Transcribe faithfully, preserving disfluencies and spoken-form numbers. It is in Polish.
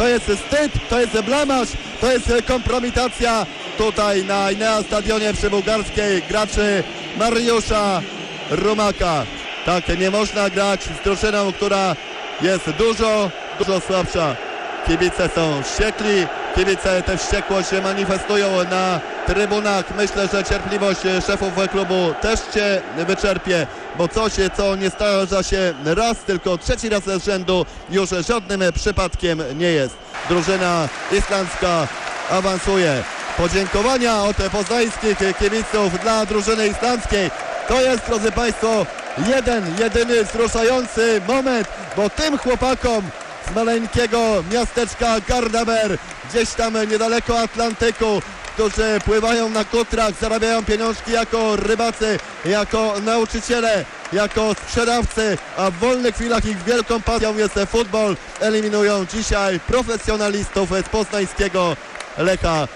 to jest wstyd, to jest blamaż, to jest kompromitacja tutaj na Inea Stadionie przy Bułgarskiej graczy Mariusza Rumaka. Tak, nie można grać z drużyną, która jest dużo, dużo słabsza. Kibice są wściekli, kibice tę wściekłość manifestują na trybunach. Myślę, że cierpliwość szefów klubu też się wyczerpie, bo coś, co nie zdarza się raz, tylko trzeci raz z rzędu, już żadnym przypadkiem nie jest. Drużyna islandzka awansuje. Podziękowania od poznańskich kibiców dla drużyny islandzkiej. To jest, drodzy Państwo, jeden, jedyny wzruszający moment, bo tym chłopakom z maleńkiego miasteczka Gardamer, gdzieś tam niedaleko Atlantyku, którzy pływają na kutrach, zarabiają pieniążki jako rybacy, jako nauczyciele, jako sprzedawcy, a w wolnych chwilach ich wielką pasją jest futbol, eliminują dzisiaj profesjonalistów z poznańskiego Lecha